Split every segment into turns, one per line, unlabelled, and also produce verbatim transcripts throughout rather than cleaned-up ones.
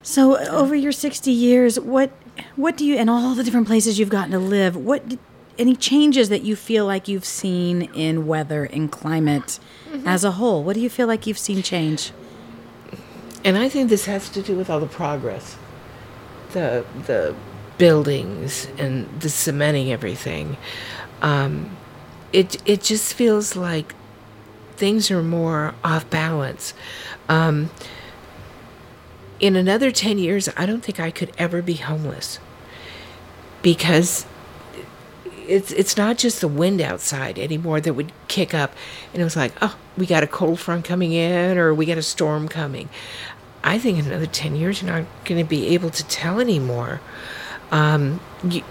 So over your sixty years, what what do you, and all the different places you've gotten to live, what did- any changes that you feel like you've seen in weather and climate as a whole? What do you feel like you've seen change?
And I think this has to do with all the progress, the the buildings and the cementing everything. Um, it it just feels like things are more off balance. Um, in another ten years, I don't think I could ever be homeless, because it's it's not just the wind outside anymore that would kick up and it was like, oh, we got a cold front coming in or we got a storm coming. I think in another ten years, you're not going to be able to tell anymore. Um, you,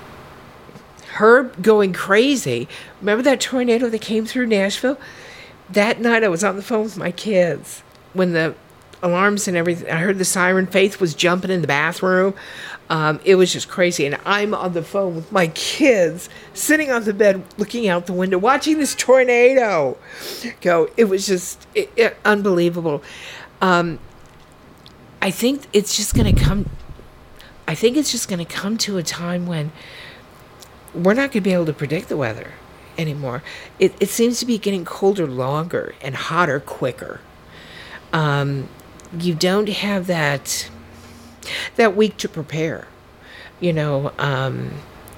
Herb going crazy. Remember that tornado that came through Nashville? That night I was on the phone with my kids when the alarms and everything, I heard the siren. Faith was jumping in the bathroom. Um, it was just crazy. And I'm on the phone with my kids, sitting on the bed, looking out the window, watching this tornado go. It was just it, it, unbelievable. Um, I think it's just going to come, I think it's just going to come to a time when we're not going to be able to predict the weather anymore. It, it seems to be getting colder longer and hotter quicker. Um, you don't have that that week to prepare, you know. Um,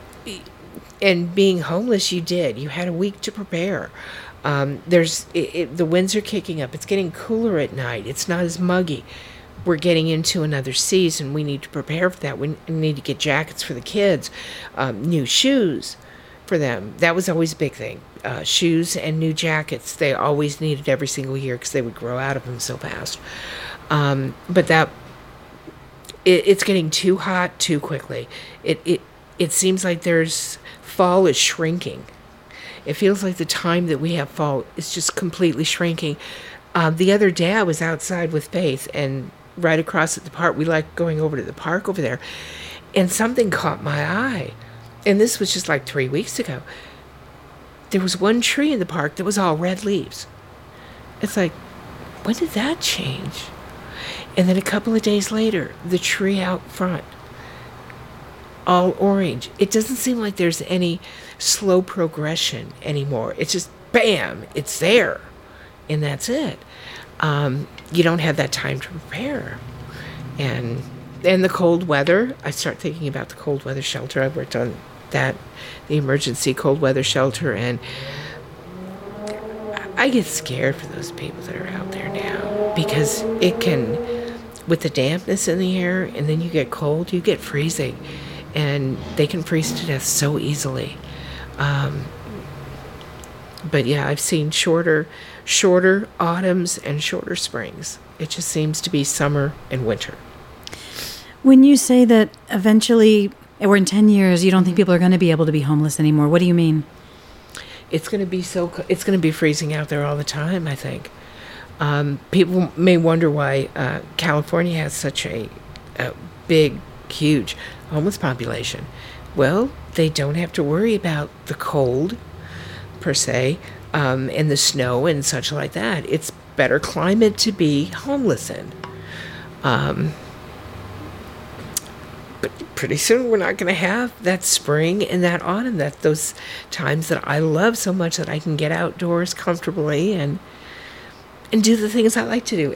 and being homeless, you did. You had a week to prepare. Um, there's it, it, the winds are kicking up. It's getting cooler at night. It's not as muggy. We're getting into another season. We need to prepare for that. We need to get jackets for the kids, um, new shoes for them. That was always a big thing. Uh, shoes and new jackets. They always needed every single year because they would grow out of them so fast. Um, but that it, it's getting too hot too quickly. It it it seems like there's fall is shrinking. It feels like the time that we have fall is just completely shrinking. Uh, the other day I was outside with Faith, and right across at the park, we like going over to the park over there, and something caught my eye. And this was just like three weeks ago. There was one tree in the park that was all red leaves. It's like, when did that change? And then a couple of days later, the tree out front, all orange. It doesn't seem like there's any slow progression anymore. It's just, bam, it's there. And that's it. Um, you don't have that time to prepare. And and the cold weather, I start thinking about the cold weather shelter. I worked on that, the emergency cold weather shelter, and I get scared for those people that are out there now, because it can, with the dampness in the air, and then you get cold, you get freezing, and they can freeze to death so easily. Um, but yeah, I've seen shorter, shorter autumns and shorter springs. It just seems to be summer and winter.
When you say that eventually, or in ten years, you don't think people are going to be able to be homeless anymore, what do you mean?
It's going to be so, it's going to be freezing out there all the time, I think. Um, people may wonder why uh, California has such a, a big, huge homeless population. Well, they don't have to worry about the cold, per se, um, and the snow and such like that. It's better climate to be homeless in. Um, but pretty soon we're not going to have that spring and that autumn, that those times that I love so much, that I can get outdoors comfortably and and do the things I like to do.